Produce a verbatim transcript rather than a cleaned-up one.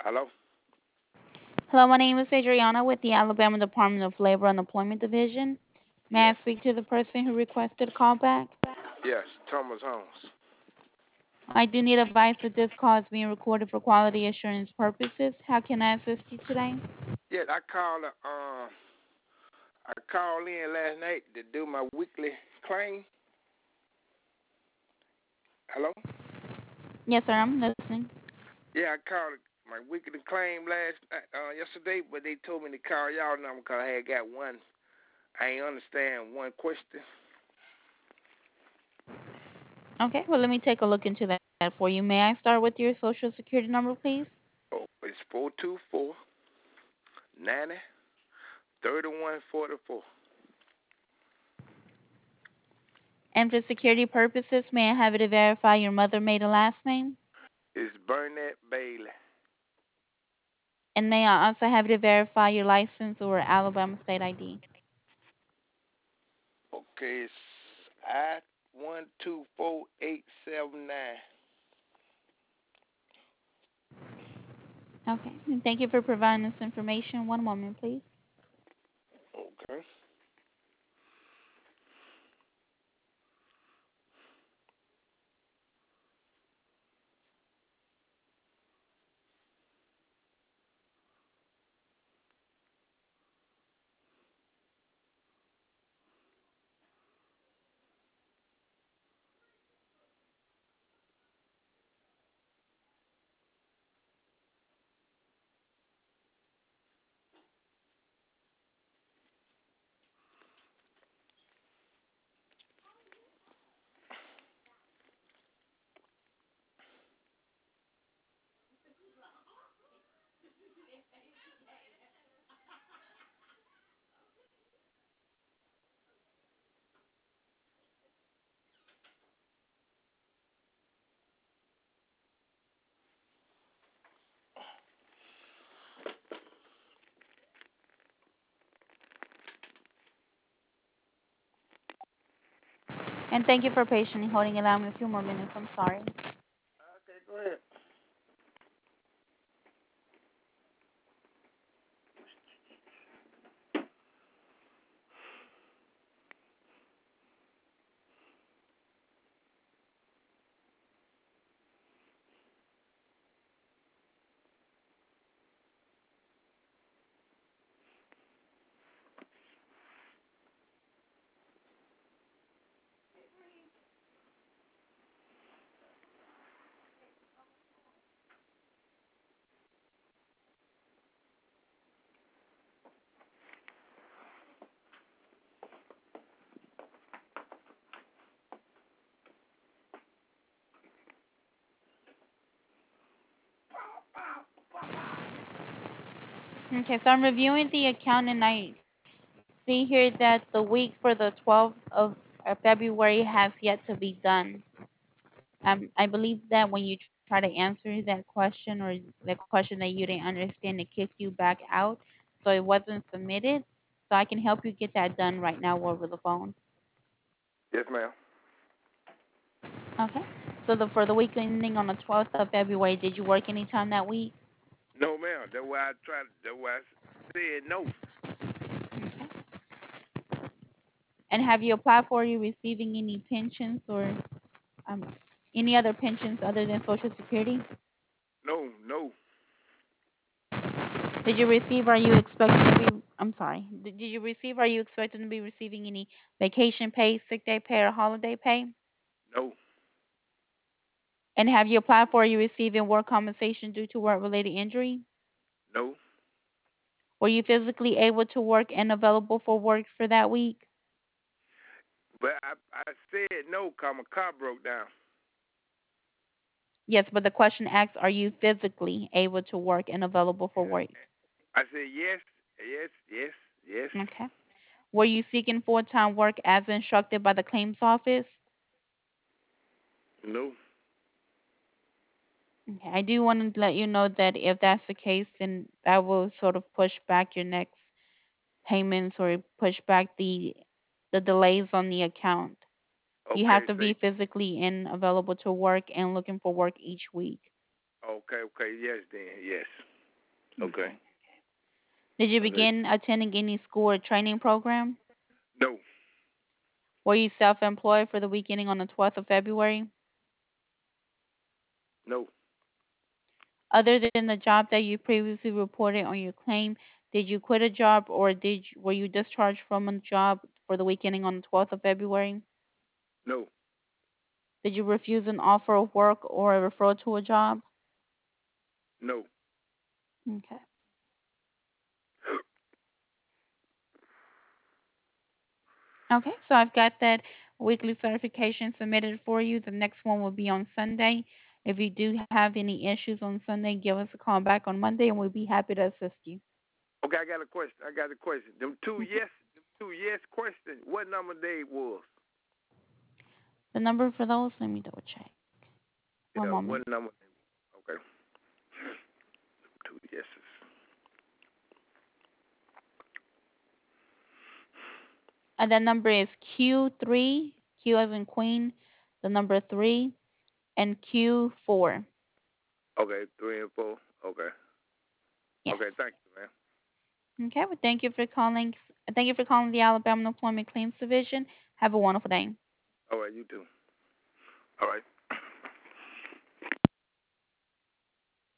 Hello? Hello, my name is Adriana with the Alabama Department of Labor and Employment Division. May I Yes. speak to the person who requested a call back? Yes, Thomas Holmes. I do need advice that this call is being recorded for quality assurance purposes. How can I assist you today? Yes, I called uh, um I called in last night to do my weekly claim. Hello? Yes, sir, I'm listening. Yeah, I called my weekly claim last uh yesterday, but they told me to call y'all number because I had got one. I ain't understand one question. Okay, well, let me take a look into that for you. May I start with your social security number, please? Oh, it's four two four ninety thirty one forty four. And for security purposes, may I have you to verify your mother maiden last name? It's Burnett Bailey. And may I also have you to verify your license or Alabama state I D? Okay, it's I one two four eight seven nine. Okay, and thank you for providing this information. One moment, please. Okay. And thank you for patiently holding. Allow me a few more minutes. I'm sorry. Okay, go ahead. Okay, so I'm reviewing the account and I see here that the week for the twelfth of uh, February has yet to be done. Um, I believe that when you try to answer that question or the question that you didn't understand, it kicked you back out. So it wasn't submitted. So I can help you get that done right now over the phone. Yes, ma'am. Okay. So the for the week ending on the twelfth of February, did you work any time that week? No, ma'am. That's why I tried. That's why I said no. Okay. And have you applied for? Are you receiving any pensions or um, any other pensions other than Social Security? No, no, Did you receive? Are you expecting to be? I'm sorry. Did did you receive? Are you expecting to be receiving any vacation pay, sick day pay, or holiday pay? no, And have you applied for? Are you receiving work compensation due to work-related injury? no. Were you physically able to work and available for work for that week? But I, I said no 'cause my car broke down. Yes, but the question asks, are you physically able to work and available for work? I said yes, yes, yes, yes. Okay. Were you seeking full-time work as instructed by the claims office? No. Okay. I do want to let you know that if that's the case, then that will sort of push back your next payments or push back the the delays on the account. You have Okay, to say. be physically and available to work and looking for work each week. Okay, okay. Yes, then. Yes. Okay. Okay. Did you Okay. begin attending any school or training program? No. Were you self-employed for the week ending on the twelfth of February? No. Other than the job that you previously reported on your claim, did you quit a job or did you, were you discharged from a job for the week ending on the twelfth of February? No. Did you refuse an offer of work or a referral to a job? No. Okay. Okay, so I've got that weekly certification submitted for you. The next one will be on Sunday. If you do have any issues on Sunday, give us a call back on Monday and we'll be happy to assist you. Okay, I got a question. I got a question. Them two Okay. yes, them two yes questions. What number they was? The number for those, let me double check. One Yeah, what moment. number? Okay. Two yeses. And that number is Q three, Q as in Queen, the number three, and Q four. Okay, three and four. Okay. Yes. Okay, thank you, man. Okay, well, thank you for calling. Thank you for calling the Alabama Employment Claims Division. Have a wonderful day. All right, you too. All right.